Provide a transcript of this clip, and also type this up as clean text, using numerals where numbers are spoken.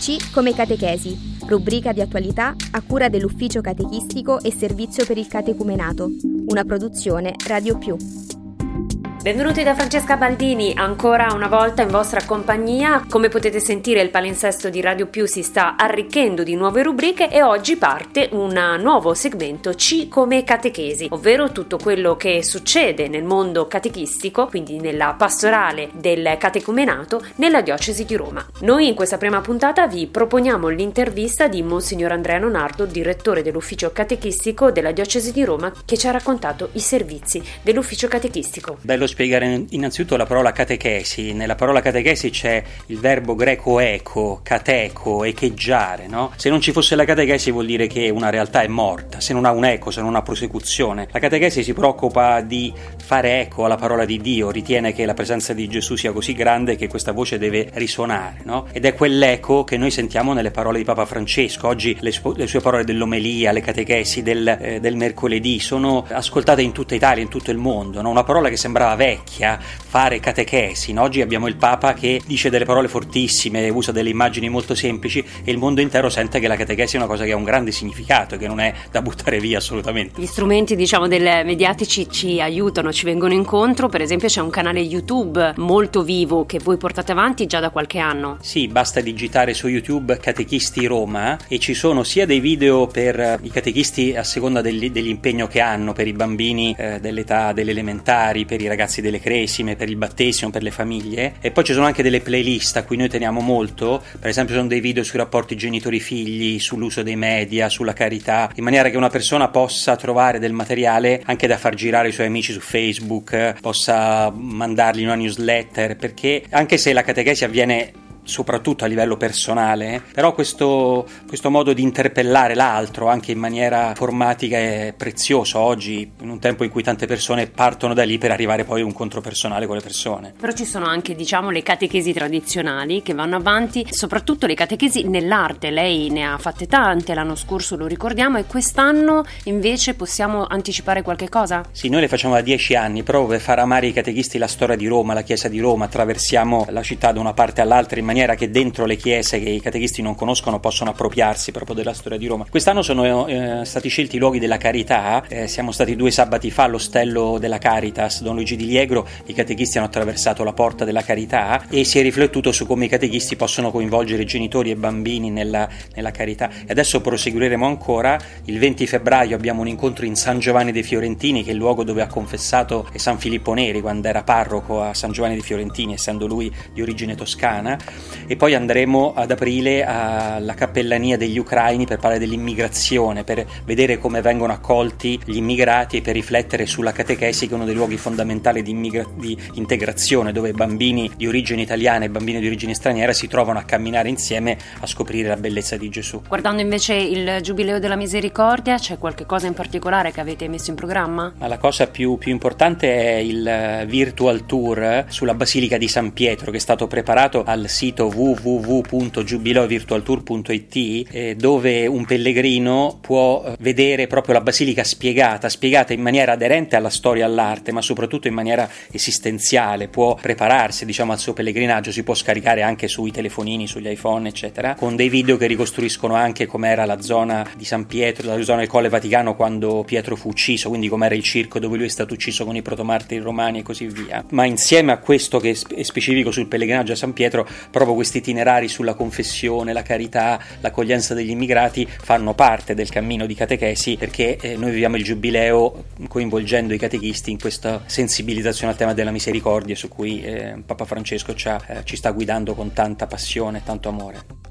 C come catechesi, rubrica di attualità a cura dell'Ufficio Catechistico e Servizio per il Catecumenato, una produzione Radio Più. Benvenuti da Francesca Baldini, ancora una volta in vostra compagnia. Come potete sentire, il palinsesto di Radio Più si sta arricchendo di nuove rubriche e oggi parte un nuovo segmento C come catechesi, ovvero tutto quello che succede nel mondo catechistico, quindi nella pastorale del catecumenato nella diocesi di Roma. Noi in questa prima puntata vi proponiamo l'intervista di Monsignor Andrea Nonardo, direttore dell'Ufficio Catechistico della diocesi di Roma, che ci ha raccontato i servizi dell'Ufficio Catechistico. Bello spiegare innanzitutto la parola catechesi. Nella parola catechesi c'è il verbo greco eco, cateco, echeggiare, no? Se non ci fosse la catechesi vuol dire che una realtà è morta, se non ha un eco, se non ha una prosecuzione. La catechesi si preoccupa di fare eco alla parola di Dio, ritiene che la presenza di Gesù sia così grande che questa voce deve risuonare, no? Ed è quell'eco che noi sentiamo nelle parole di Papa Francesco. Oggi le sue parole dell'omelia, le catechesi del mercoledì sono ascoltate in tutta Italia, in tutto il mondo, no? Una parola che sembrava vecchia, fare catechesi, no? Oggi abbiamo il Papa che dice delle parole fortissime, usa delle immagini molto semplici e il mondo intero sente che la catechesi è una cosa che ha un grande significato, che non è da buttare via assolutamente. Gli strumenti, del mediatici ci aiutano, ci vengono incontro. Per esempio c'è un canale YouTube molto vivo che voi portate avanti già da qualche anno. Sì, basta digitare su YouTube Catechisti Roma e ci sono sia dei video per i catechisti a seconda dell'impegno che hanno, per i bambini dell'età delle elementari, per i ragazzi delle cresime, per il battesimo, per le famiglie, e poi ci sono anche delle playlist a cui noi teniamo molto. Per esempio sono dei video sui rapporti genitori-figli, sull'uso dei media, sulla carità, in maniera che una persona possa trovare del materiale anche da far girare ai suoi amici su Facebook, possa mandargli una newsletter, perché anche se la catechesi avviene soprattutto a livello personale, però questo modo di interpellare l'altro anche in maniera formatica è prezioso oggi, in un tempo in cui tante persone partono da lì per arrivare poi a un incontro personale con le persone. Però ci sono anche, le catechesi tradizionali che vanno avanti, soprattutto le catechesi nell'arte. Lei ne ha fatte tante, l'anno scorso lo ricordiamo, e quest'anno invece possiamo anticipare qualche cosa? Sì, noi le facciamo da 10 anni, proprio per far amare ai catechisti la storia di Roma, la chiesa di Roma. Attraversiamo la città da una parte all'altra in maniera che dentro le chiese che i catechisti non conoscono possono appropriarsi proprio della storia di Roma. Quest'anno sono stati scelti i luoghi della carità, siamo stati 2 sabati fa all'ostello della Caritas Don Luigi di Liegro, i catechisti hanno attraversato la porta della carità e si è riflettuto su come i catechisti possono coinvolgere genitori e bambini nella carità. E adesso proseguiremo ancora. Il 20 febbraio abbiamo un incontro in San Giovanni dei Fiorentini, che è il luogo dove ha confessato San Filippo Neri quando era parroco a San Giovanni dei Fiorentini, essendo lui di origine toscana. E poi andremo ad aprile alla cappellania degli ucraini per parlare dell'immigrazione, per vedere come vengono accolti gli immigrati e per riflettere sulla catechesi, che è uno dei luoghi fondamentali di integrazione, dove bambini di origine italiana e bambini di origine straniera si trovano a camminare insieme a scoprire la bellezza di Gesù. Guardando invece il Giubileo della Misericordia, c'è qualche cosa in particolare che avete messo in programma? Ma la cosa più importante è il virtual tour sulla Basilica di San Pietro, che è stato preparato al sito www.giubileovirtualtour.it, dove un pellegrino può vedere proprio la basilica spiegata in maniera aderente alla storia e all'arte, ma soprattutto in maniera esistenziale. Può prepararsi al suo pellegrinaggio, si può scaricare anche sui telefonini, sugli iPhone eccetera, con dei video che ricostruiscono anche com'era la zona di San Pietro, la zona del Colle Vaticano quando Pietro fu ucciso, quindi com'era il circo dove lui è stato ucciso con i protomartiri romani e così via. Ma insieme a questo che è specifico sul pellegrinaggio a San Pietro, proprio questi itinerari sulla confessione, la carità, l'accoglienza degli immigrati fanno parte del cammino di catechesi, perché noi viviamo il Giubileo coinvolgendo i catechisti in questa sensibilizzazione al tema della misericordia, su cui Papa Francesco ci sta guidando con tanta passione e tanto amore.